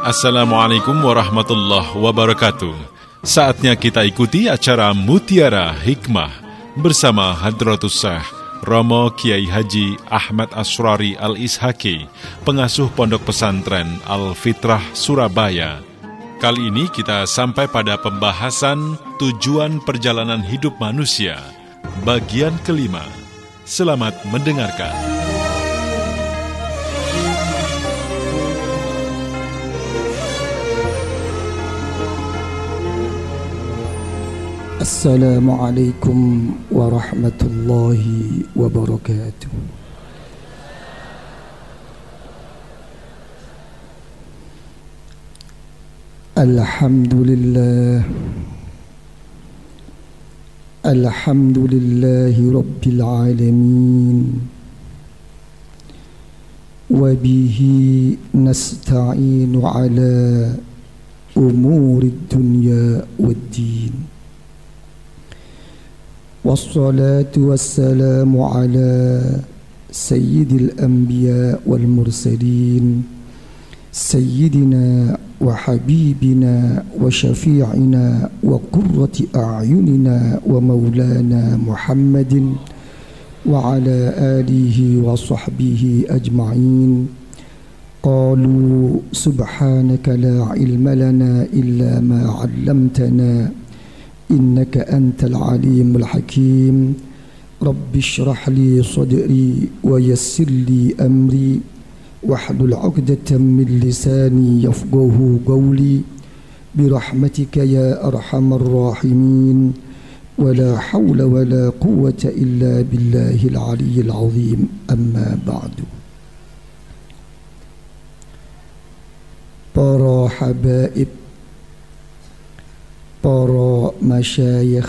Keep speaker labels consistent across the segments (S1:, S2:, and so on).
S1: Assalamualaikum warahmatullahi wabarakatuh. Saatnya kita ikuti acara Mutiara Hikmah bersama Hadratus Syekh Romo Kiai Haji Ahmad Asrari Al-Ishaki, pengasuh Pondok Pesantren Al-Fitrah Surabaya. Kali ini kita sampai pada pembahasan tujuan perjalanan hidup manusia, bagian kelima. Selamat mendengarkan.
S2: Assalamualaikum warahmatullahi wabarakatuh. Alhamdulillah Alhamdulillahi Rabbil Alamin. Wabihi nasta'inu ala umuri dunya waddin. Wassalatu wassalamu ala sayyidil anbiya wal mursalin, sayyidina wa habibina wa syafi'ina wa qurrati a'yunina wa maulana Muhammadin wa ala alihi wa sahbihi ajma'in. Qalu subhanaka la ilma lana illa ma 'allamtana innaka antal alimul hakim. Rabbi shrah li sadri wa yassir li amri wahlul 'uqdatam min lisani yafqahu qawli birahmatika ya arhamar rahimin. Wala hawla wala quwwata illa billahil aliyyil azim. Amma ba'du. Para habaib, para masyayikh,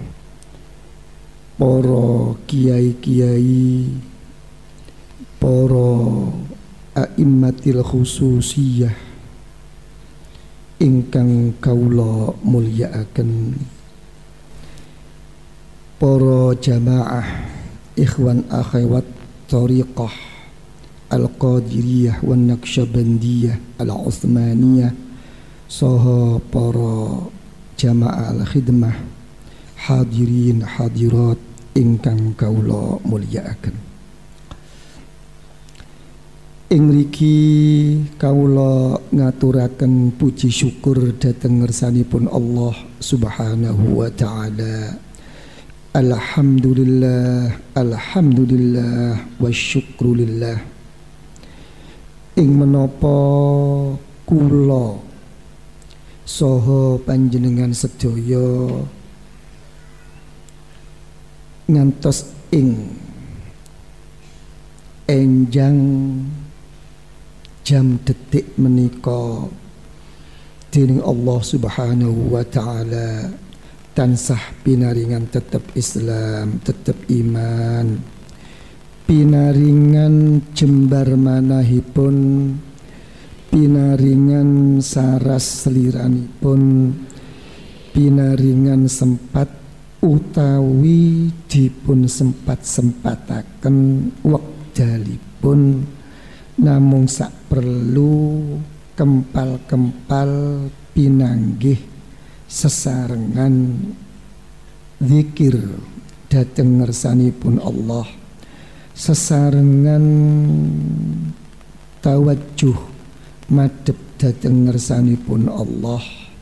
S2: para kiai-kiai, para a'immatil khususiyah ingkang kaula mulyakaken, para jamaah ikhwan akhwat thariqah Al-Qadiriyah wan Naqsyabandiyah Al-Utsmaniyah, saha para jamaah al-khidmah, hadirin hadirat ingkang kaula mulyakaken. Ing mriki kaula ngaturaken puji syukur dhateng ngersanipun Allah Subhanahu wa taala. Alhamdulillah, alhamdulillah wa syukrulillah. Ing menapa kula saha panjenengan sedaya ngantos ing enjang jam detik menika dening Allah Subhanahu wa taala tansah pinaringan tetep Islam, tetep iman, pinaringan jembar manahipun, pinaringan saras seliranipun, pinaringan sempat utawi dipun sempat-sempataken wekdalipun, namung sak perlu kempal-kempal pinanggih sesarengan zikir dhateng ngersanipun Allah, sesarengan tawajjuh madhep dhateng ngersanipun Allah,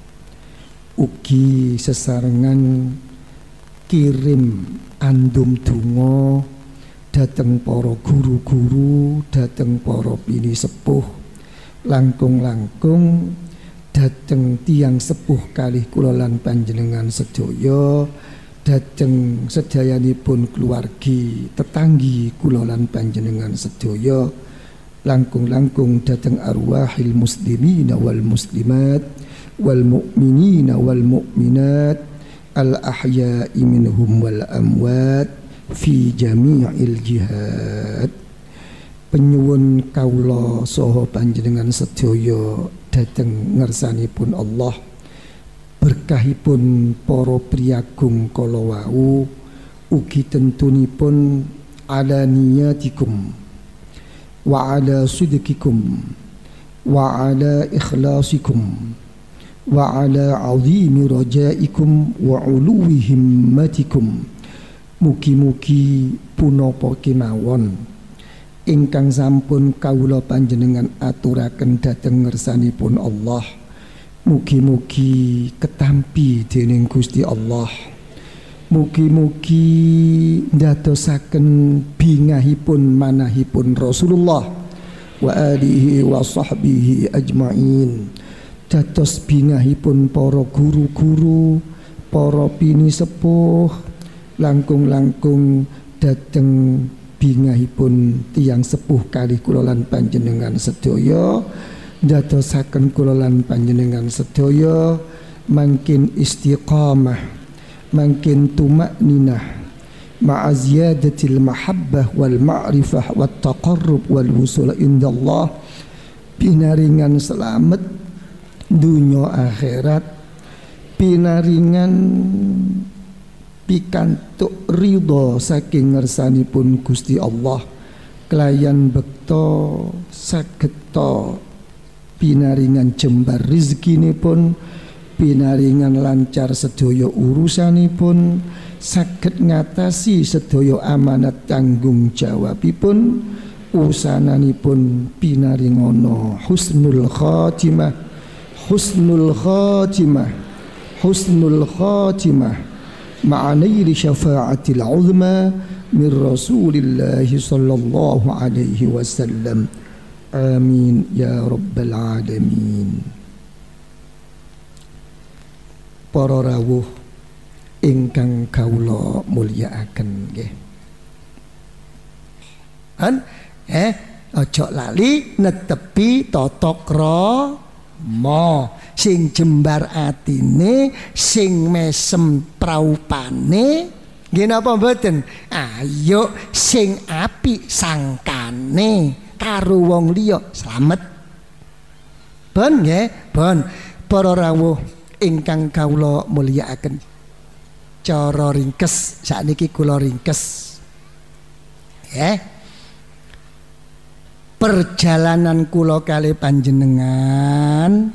S2: ugi sesarengan kirim andum donga dhateng para guru-guru, dhateng para pini sepuh, langkung-langkung dhateng tiyang sepuh kalih kula lan panjenengan sedaya, dhateng sedayanipun keluargi tetanggi kula lan panjenengan sedaya, langkung-langkung dhateng arwahil muslimina wal muslimat wal mu'minina wal mu'minat al ahya'i minhum wal amwat fi jami'il jihad. Penyuwun kaula saha panjenengan sedaya dhateng ngersanipun Allah, berkahipun para priyagung kala wau ugi tentunipun ala niyatikum wa ala sidqikum wa ala ikhlasikum wa ala azimi rajaikum wa uluwi himmatikum. Mugi-mugi punapa kemawon ingkang sampun kawula panjenengan aturaken dhateng ngersanipun Allah, mugi-mugi ketampi dening Gusti Allah. Mugi-mugi ndadosaken bingahipun manahipun Rasulullah wa alihi wa sahbihi ajmain, dados bingahipun para guru-guru, para pini sepuh, langkung-langkung dhateng bingahipun tiyang sepuh kalih kula lan panjenengan sedaya, ndadosaken kula lan panjenengan sedaya mangkin istiqamah, mangkin tumakninah ma'a ziyadatil mahabbah wal ma'rifah wat taqarrub wal wusul indallah, pinaringan selamat dunya akhirat, pinaringan pikantuk ridho saking ngersanipun Gusti Allah, kelayan bekto sageta pinaringan jembar rezekinipun, pinaringan lancar sedaya urusanipun, saged ngatasi sedaya amanat tanggung jawabipun, usananipun pinaringana husnul khatimah, husnul khatimah, husnul khatimah ma'anaili syafa'atil uzma min Rasulillahi sallallahu alaihi wasallam. Amin ya rabbal alamin. Para rawuh ingkang kawula mulyakaken nggih. Aja lali netepi tata krama, sing jembar atine, sing mesem praupane, nggih napa mboten? Ayo sing apik sangkane karo wong liya slamet. Bon nggih, bon para rawuh ingkang kawula mulyakaken. Cara ringkes sakniki kula ringkes. Perjalanan kula kali panjenengan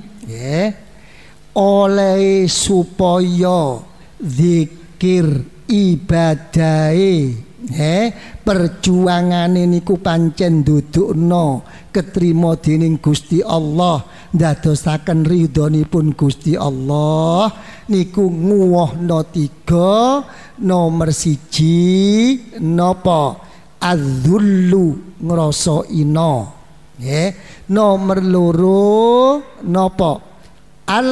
S2: oleh supaya zikir ibadahe perjuangane niku pancen ndudukna ketrima dening Gusti Allah, ndadosaken ridhonipun Gusti Allah niku nguwohna 3. Nomor 1 napa? Adzullu, ngrasa ina. Nomor 2 napa? Al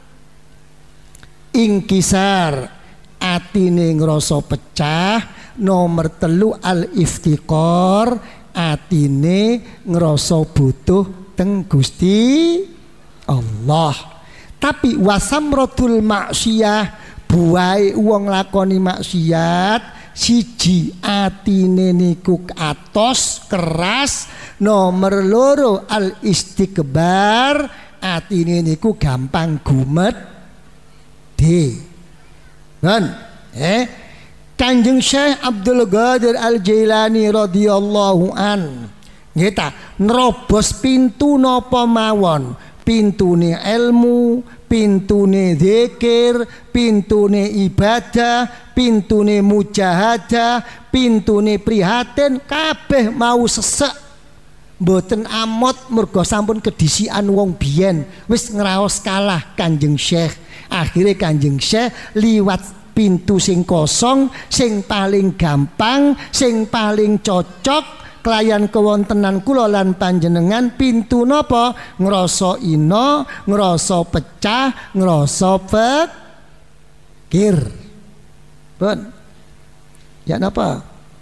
S2: inkisar, atine ngrasa pecah. Nomor 3 al iftiqar, atine ngrasa butuh teng Gusti Allah. Tapi wasamratul maksiyah, buahe wong lakoni maksiat, siji atine niku atos keras. Nomor 2 al istikbar, atine niku gampang gumedhe. Kan Kanjeng Syekh Abdul Qadir Al Jailani radhiyallahu an nggih nerobos pintu napa mawon, pintune ilmu, pintune zikir, pintune ibadah, pintune mujahadah, pintune prihatin, kabeh mau sesek, mboten amot mergo sampun kedisian wong biyen wis ngraos kalah Kanjeng Syekh. Akhire Kanjeng Syekh liwat pintu sing kosong, sing paling gampang, sing paling cocok kelayan kewontenan kula lan panjenengan. Pintu napa? Ngrasa ina, ngrasa pecah, ngrasa pikir. Pun ya napa?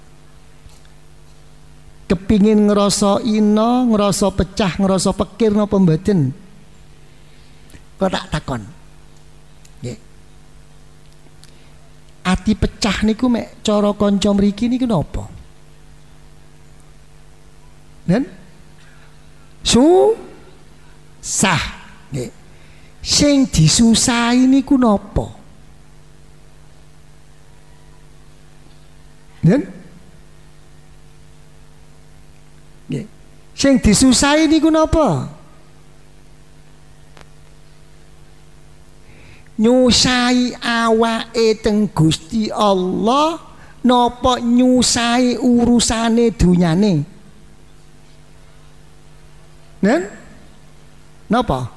S2: Kepingin ngrasa ina, ngrasa pecah, ngrasa pikir napa mboten? Kok tak takon. Ati pecah niku mek cara kanca mriki niku napa? Dan susah nggih. Sing disusahi niku napa? Dan nggih. Sing disusahi niku napa? nyusai awake teng Gusti Allah napa nyusai urusane dunyane? Nen? Napa?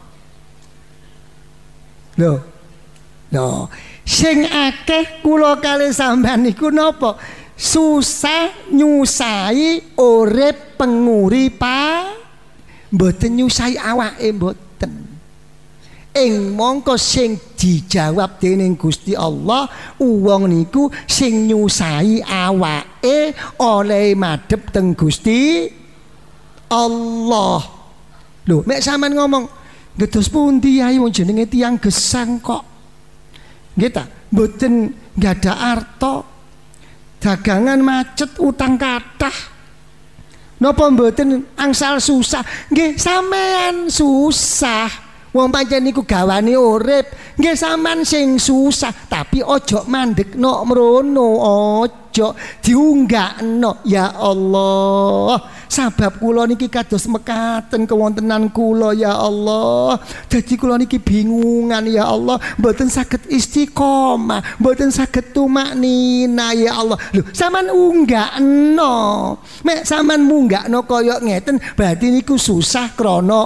S2: Lho, sing akeh kula kalih sampean niku napa? Susah nyusai urip penguripan, mboten nyusai awake mboten. Ing mongko sing dijawab dening Gusti Allah, wong niku sing nyusai awake oleh madhep teng Gusti Allah. Lho, mek sampean ngomong, "Ngedos pundi ae wong jenenge tiyang gesang kok?" Nggih ta? Mboten nggadah arta. Dagangan macet, utang kathah. Napa mboten angsal susah? Nggih, sampean susah. Wong pancen niku gawane urip. Nggih sampean sing susah, tapi ojo mandekno mrono, ojo diunggakno. Ya Allah, sabab kula niki kados mekaten kewontenan kula ya Allah. Dadi kula niki bingungan ya Allah, mboten saged istiqomah, mboten saged tumaknina ya Allah. Lho, sampean unggakno. Mek sampean munggakno kaya ngeten, berarti niku susah krana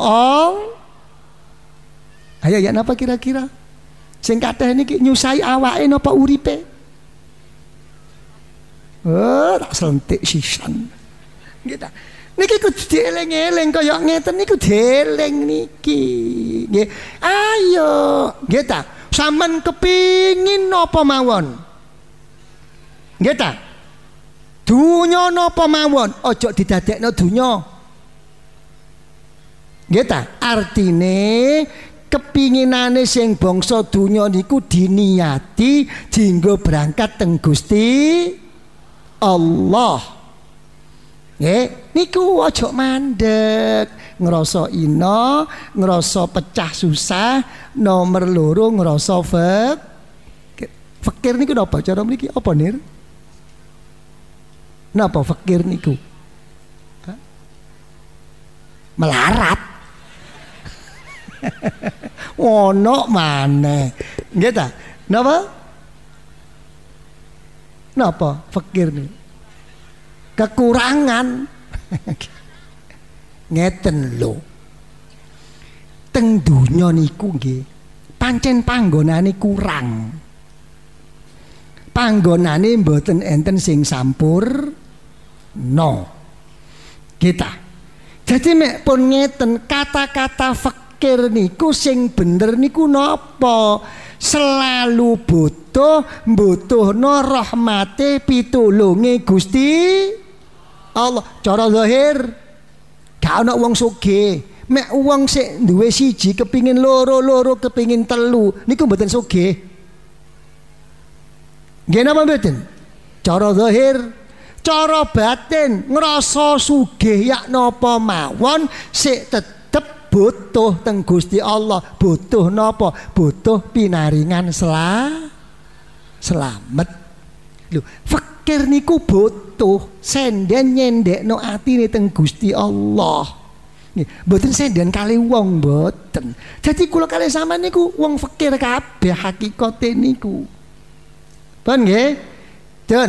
S2: Ayo ya napa kira-kira? Sing kathah niki nyusai awake napa uripe? Tak selentik sisan. Nggih ta. Niki kudu dieling-eling kaya ngeten niku dieling niki. Nggih. Ayo, nggih ta. Sampeyan kepingin napa mawon? Nggih ta. Dunya napa mawon, aja didadekno dunya. Nggih ta. Artine kepinginane sing bangsa dunya niku diniati dienggo berangkat teng Gusti Allah. Nggih, niku aja mandek, ngrasa ina, ngrasa pecah susah, nomor loro ngrasa fakir niku napa cara mriki apa nir? Napa fakir niku? Melarat. Ono maneh. Nggih ta? Napa? Napa fakir niku? Kekurangan. Ngeten lho. Teng donya niku nggih pancen panggonane kurang. Panggonane mboten enten sing sampurna. Kita. Jadi mek pun ngeten kata-kata fakir niku sing bener niku napa? Selalu butuhno rahmate pitulunge Gusti Allah. Cara zahir gak ana wong sugih. Mek wong sik duwe siji kepingin loro kepingin telu niku mboten sugih. Nggih napa mboten? Cara zahir, cara batin ngrasa sugih yak napa mawon sik tetep butuh teng Gusti Allah. Butuh napa? Butuh pinaringan selamat. Lho, fakir niku butuh senden nyendekno atine teng Gusti Allah. Nggih, mboten senden kali wong mboten. Dadi kula kalih sampean niku wong fakir kabeh hakikate niku. Pun nggih? Dan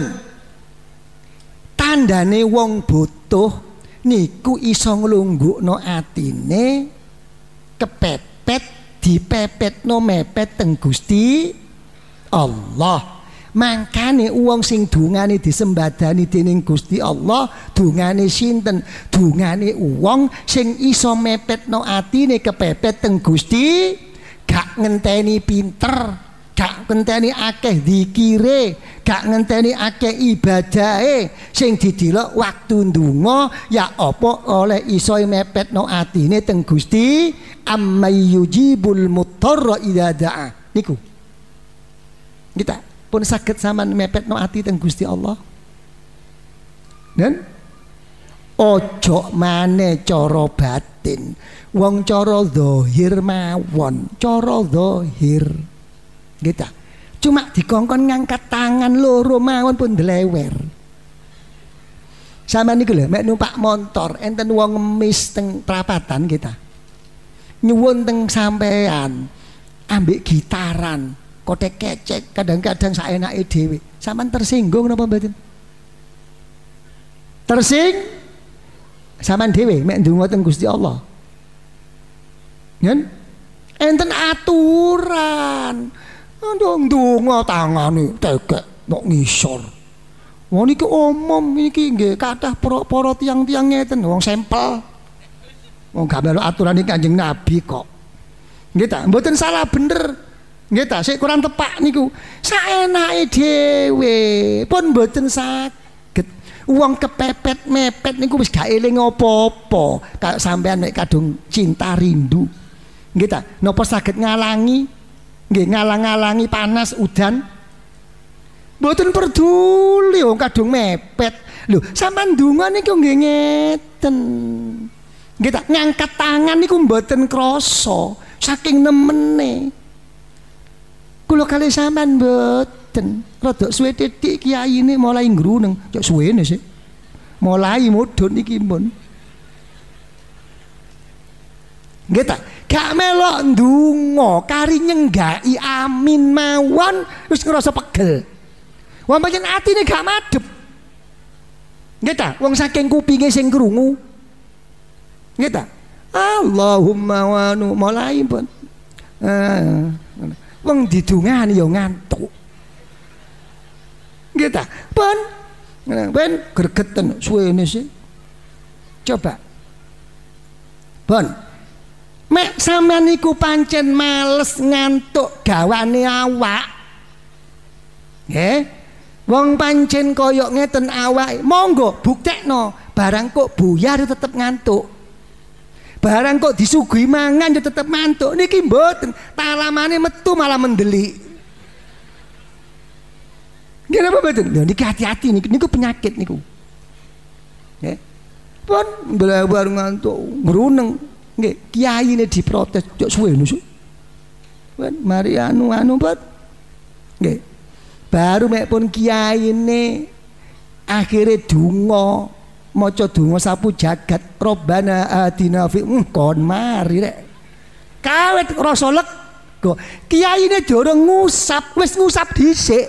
S2: tandane wong butuh niku iso nglunggukno atine kepepet dipepetno mepet teng Gusti Allah. Mangkane wong sing dungane disembadani dening Gusti Allah, dungane sinten? Dungane wong sing iso mepetno atine kepepet teng Gusti, gak ngenteni pinter, gak ngenteni akeh zikire, gak ngenteni akeh ibadahe, sing didelok waktu ndonga ya apa oleh iso mepetno atine teng Gusti, ammay yujibul muttarra idza da'a. Niku kita pun saged sampean mepetno ati teng Gusti Allah. Dan ojo maneh cara batin, wong cara zahir mawon, cara zahir. Kita cuma dikongkon ngangkat tangan loro mawon pun delewer. Sampeyan niku lho mek numpak motor enten wong ngemis teng prapatan kita. Nyuwun teng sampean ambek gitaran, kotek kecek, kadang-kadang saenake dhewe. Sampeyan tersinggung napa mboten? Sampeyan dhewe mek ndonga teng Gusti Allah. Yen enten aturan. Ndonga tangane tekek kok ngisor. Wong niki umum niki nggih kathah para tiang-tiang ngeten wong sampel. Wong gak melu aturane Kanjeng Nabi kok. Nggih ta, mboten salah bener. Nggih ta, sik kurang tepak niku. Saenake dhewe pun mboten saged. Wong kepepet mepet niku wis gak eling apa-apa. Kayak sampean nek kadung cinta rindu. Nggih ta, napa saged ngalangi? Nggih ngalang-alangi panas udan. Mboten peduli wong kadung mepet. Lho, sampean ndonga niku nggih ngeten. Nggih ta, ngangkat tangan niku mboten krasa saking nemene. Kula kalih sampean mboten. Rada suwe titik kiyaine mulai ngruneng. Cok suwene sih. Mulai mudhun iki pun. Nggih ta? Gak melok ndonga kari nyenggaki amin mawon wis ngrasa pegel. Wong pancen atine gak madhep. Nggih ta? Wong saking kupinge sing krungu. Nggih ta? Allahumma wanu mulai pun. Wong didungani ya ngantuk. Nggih ta? Pun gregeten suwene sih. Coba. Pun mek sampean niku pancen males ngantuk gawane awak. Nggih. Wong pancen koyok ngeten awake, monggo buktekno. Barang kok buyar tetep ngantuk. Barang kok disuguhi mangan ya tetep ngantuk. Niki mboten, talamane metu malah mendelik. Nggih napa mboten? Lho niki hati-hati niku penyakit niku. Nggih. Pun belabar ngantuk, ngruneng. Nggih, kiyaine diprotes, cok suwene sih. Mari anu Pak. Nggih. Baru mek pun kiyaine akhire donga, maca donga sapu jagat, Robbana atina fi kon mari rek. Kawet rasa lega. Kiyaine durung ngusap, wis ngusap dhisik.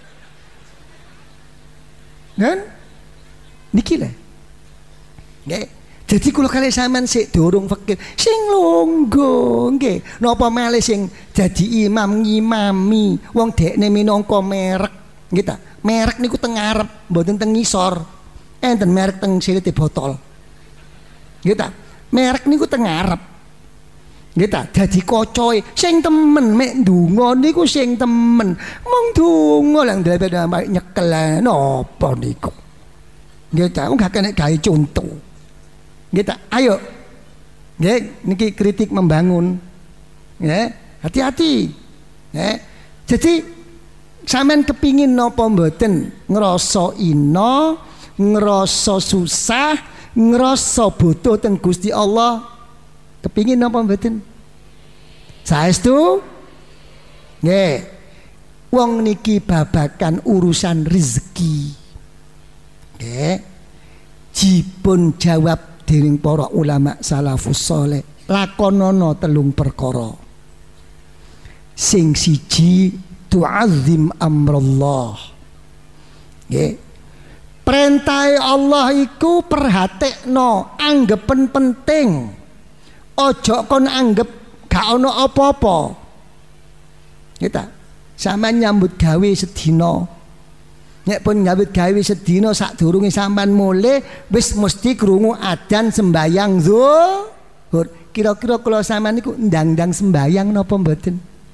S2: Kan? Niki lho. Nggih. Jadi kula kalih sampean sik durung fakir, sing longgo nggih. Napa malih sing dadi imam ngimami wong dekne minangka merek, nggih ta? Merek niku teng ngarep, mboten teng ngisor. Enten merek teng silite botol. Nggih ta? Merek niku teng ngarep. Nggih ta? Dadi kacoe sing temen mek ndonga niku sing temen. Mong donga lang dhewe nyekel napa niku. Nggih ta? Wong gak kena gawe contoh. Nggih ta, ayo. Nggih, niki kritik membangun. Nggih, hati-hati. Nggih. Jadi sampean kepingin napa mboten ngrasa ina, ngrasa susah, ngrasa butuh teng Gusti Allah. Kepingin napa mboten? Saestu? Nggih. Wong niki babakan urusan rezeki. Nggih. Dipun jawab dening para ulama salafus saleh, lakonana telung perkara. Sing siji tu'azzim amrullah. Nggih. Perintah Allah iku perhatekno, anggepen penting. Ojo kon anggap gak ana apa-apa. Kita sampean nyambut gawe sedina. Nek pun nyambut gawe sedina sadurunge sampean mulih wis mesti krungu adzan sembayang zuhur. Kira-kira kula sampean niku ndang-ndang sembayang napa mboten?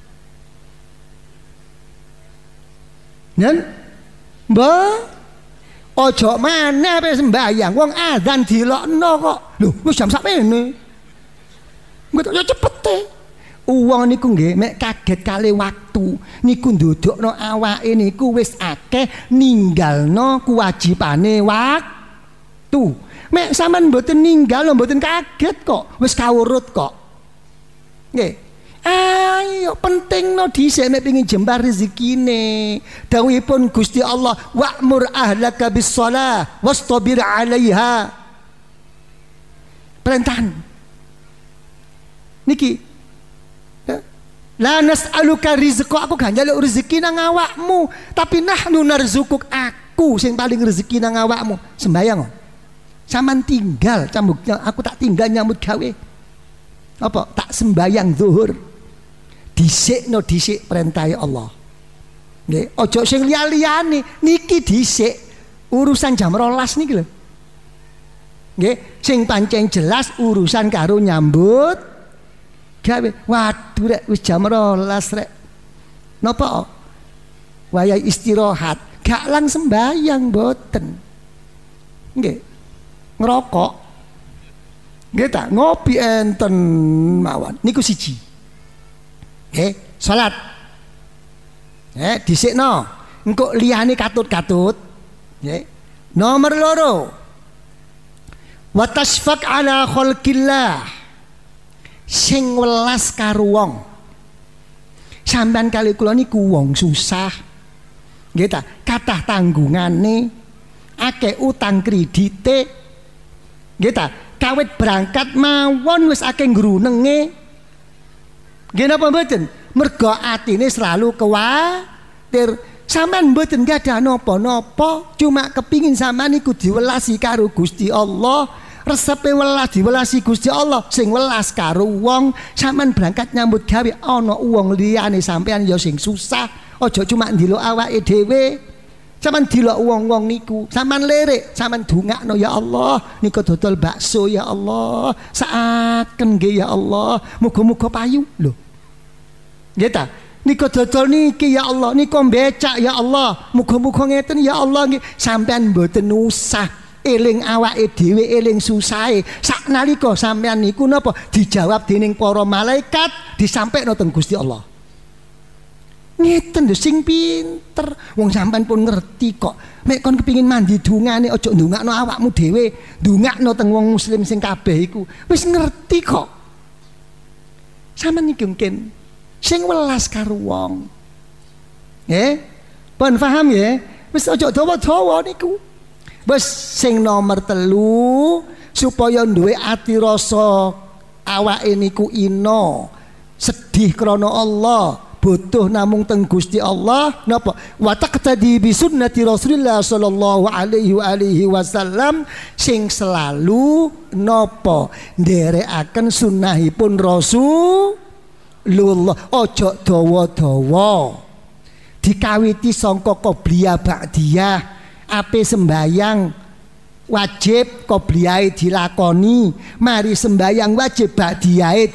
S2: Nen? Mbah, ojo maneh pe sembayang, wong adzan dilokno kok. Lho, wis jam sakmene. Engko ya cepete. Uang niku nggih mek kaget kali waktu niku ndudukno awake niku wis akeh ninggalno kewajibane waktu. Mek sampean mboten ninggal mboten kaget kok, wis kawurut kok. Nggih. Ayo pentingno dhisik nek pengin jembar rezekine. Dawuhipun Gusti Allah, wa'mur ahlaka bis shalah wastabir 'alaiha. Perintahan. Niki La nas'aluka rizqa, aku gak njaluk rezeki nang awakmu, tapi nahnu narzukuk, aku sing paling rezeki nang awakmu. Sembayang. Saman tinggal cambuknya, aku tak tinggal nyambut gawe. Apa? Tak sembayang zuhur. Dhisikno dhisik perintah Allah. Nggih, aja sing liya-liyane, niki dhisik urusan jam 12 niki lho. Nggih, sing pancen jelas urusan karo nyambut gawe. Waduh rek wis jam 12 rek. Napa? Wayahe istirahat, gak lang sembayang mboten. Nggih. Ngerokok. Nggih ta, ngopi enten mawon. Niku siji. Nggih, salat. Dhisikno. Engko liyane katut-katut. Nggih. Nomor loro. Wa tasfaq ala khalqillah. Sing welas karo wong. Sampeyan kali kula niku wong susah. Nggih ta, kathah tanggungane, akeh utang kredite. Nggih ta, kawit berangkat mawon wis akeh grunenge. Nggih napa mboten? Mergo atine selalu kuwatir. Sampeyan mboten gadah napa-napa, cuma kepingin sampeyan niku diwelasi karo Gusti Allah. Resepe welas diwelasi Gusti Allah, sing welas karo wong. Sampeyan berangkat nyambut gawe ana wong liyane sampeyan ya sing susah. Aja cuma ndelok awake dhewe. Sampeyan delok wong-wong niku, sampeyan lirik, sampeyan dongakno ya Allah, niku dodol bakso ya Allah, saaken nggih ya Allah, muga-muga payu lho. Nggih ta? Niku dodol niki ya Allah, niku becak ya Allah, muga-muga ngeten ya Allah nggih. Sampeyan mboten usah eling awake dhewe, eling susahe. Saknalika sampeyan niku napa dijawab dening para malaikat, disampaikno teng Gusti Allah. Ngeten lho sing pinter. Wong sampean pun ngerti kok. Mek kon kepingin mandi dungane aja ndongakno awakmu dhewe, ndongakno teng wong muslim sing kabeh iku. Wis ngerti kok. Sampeyan iki mungkin sing welas karo wong. Nggih? Pun paham ya? Wis aja dawa-dawa niku. Wis sing nomor 3 supaya duwe ati rasa awake niku ino sedih krana Allah, butuh namung teng Gusti Allah napa wa taqtadi bi sunnati Rasulillah sallallahu alaihi wasallam, sing selalu napa nderekaken sunnahipun Rasulullah. Ojo dawa-dawa, dikawiti sangka qobliyah ba'diyah. Ape sembayang wajib qobliyahe dilakoni, mari sembayang wajib ba'diyahe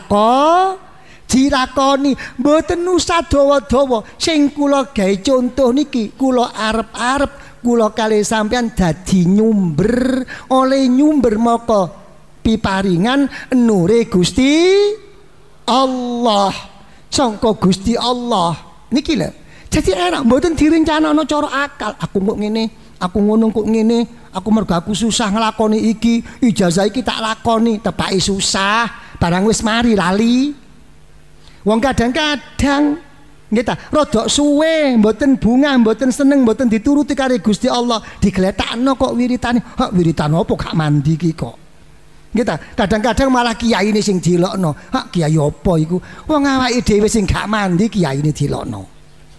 S2: dilakoni. Mboten usah dawa-dawa. Sing kula gawe contoh niki, kula arep-arep kula kali sampean dadi nyumber, oleh nyumber maka piparingan nure Gusti Allah, sangka Gusti Allah niki lho. Jadi enak, mboten direncanakno cara akal. Aku kok ngene, aku ngono kok ngene, aku mergo aku susah nglakoni iki, ijazah iki tak lakoni, tepake susah, barang wis mari lali. Wong kadang-kadang nggih ta, rada suwe, mboten bunga, mboten seneng, mboten dituruti karo Gusti Allah, digletakno kok wiritane. Hak wiritan apa gak mandi iki kok. Nggih ta, kadang-kadang malah kiyaine sing dilokno. Hak kiai apa iku? Wong awake dhewe sing gak mandi kiyaine dilokno.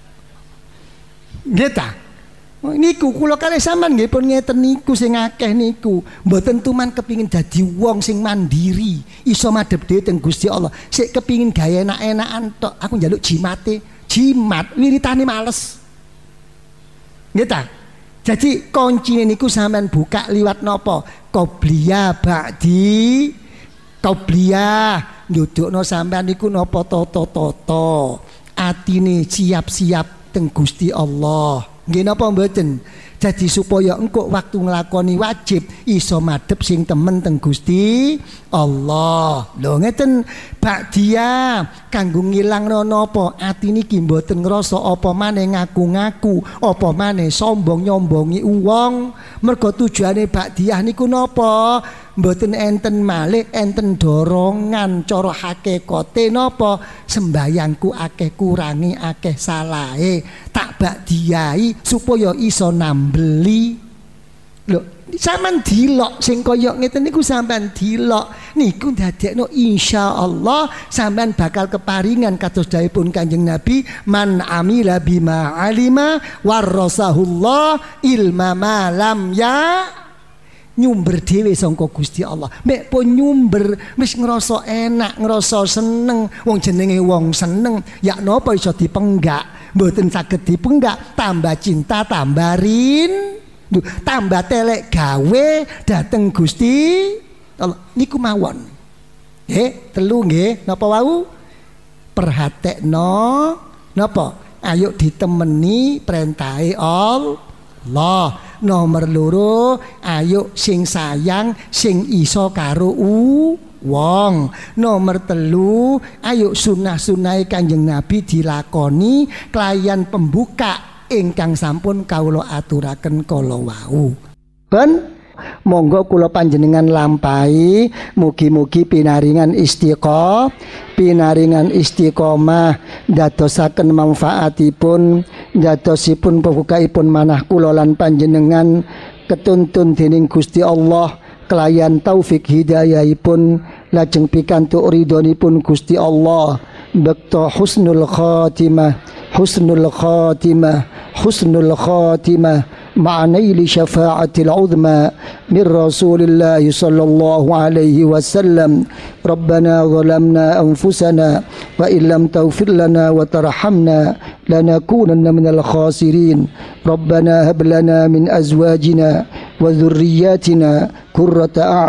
S2: Nggih ta? Niku kula kalih sampean nggih pun ngeten niku sing akeh niku mboten tuman kepingin dadi wong sing mandiri, iso madhep dhewe teng Gusti Allah. Sik kepingin gawe enak-enakan tok. Aku njaluk jimat wiritane males. Nggih ta? Jadi kuncine niku sampean buka liwat napa? Qobliyah ba'di qobliyah. Nyudukno sampean niku napa tata-tata. Atine siap-siap teng Gusti Allah. Nggih napa mboten? Jadi supaya engko waktu nglakoni wajib iso madhep sing temen teng Gusti Allah. Lho ngeten ba'diyah kanggo ngilangno napa? Ati niki mboten ngrasa apa maneh ngaku-ngaku, apa maneh sombong nyombongi wong. Mergo tujuane ba'diyah niku napa? Mboten enten malih, enten dorongan cara hakikate napa? Sembayangku akeh kurangi, akeh salahe, tak ba'diyahi supaya iso nambeli. Lho, sampean dilok sing kaya ngeten niku sampean dilok niku dadekno insyaallah sampean bakal keparingan kados dawuhipun Kanjeng Nabi, man amila bima alima warasahullah ilma ma lam ya, nyumber dhewe sangka Gusti Allah. Mek pun nyumber wis ngrasa enak, ngrasa seneng, wong jenenge wong seneng, ya napa iso dipenggak? Mboten saged dipenggak, tambah cinta, tambah tambah telek gawe dateng Gusti Allah niku mawon. Nggih, telu nggih, napa wau? Perhatekno napa? Ayo ditemeni perintahe Allah. Nomor loro, ayo sing sayang sing iso karo wong. Nomor telu, ayo sunah-sunahe Kanjeng Nabi dilakoni kelayan pembuka ingkang sampun kawula aturaken kala wau. Ben monggo kula panjenengan lampahi, mugi-mugi pinaringan istiqomah dadosaken manfaatipun, dadosipun pembukaipun manah kula lan panjenengan ketuntun dening Gusti Allah kelayan taufik hidayahipun lajeng pikantuk ridhonipun Gusti Allah bekto husnul khatimah ma'naili syafa'atil uzma min Rasulillahi sallallahu alaihi wasallam. Rabbana zalamna anfusana wa illam taghfir lana wa tarhamna lanakunanna minal khasirin. Rabbana hab lana min azwajina wa dhurriyyatina qurrata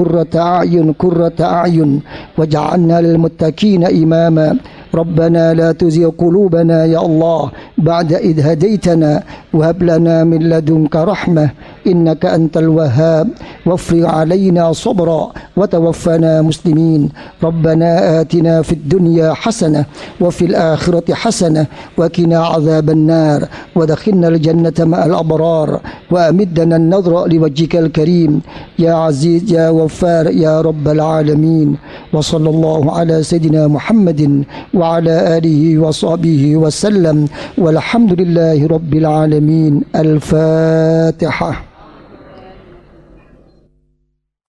S2: a'yun waj'alna lil muttaqina imama. ربنا لا تزغ قلوبنا يا الله بعد إذ هديتنا وهب لنا من لدنك رحمة إنك أنت الوهاب وافرغ علينا صبرا وتوفنا مسلمين. ربنا آتنا في الدنيا حسنة وفي الآخرة حسنة وقنا عذاب النار وادخلنا الجنة مع الأبرار وأمدنا النظر لوجهك الكريم يا عزيز يا غفار يا رب العالمين. وصلى الله على سيدنا محمد وعلى آله وصحبه وسلم والحمد لله رب العالمين. الفاتحة.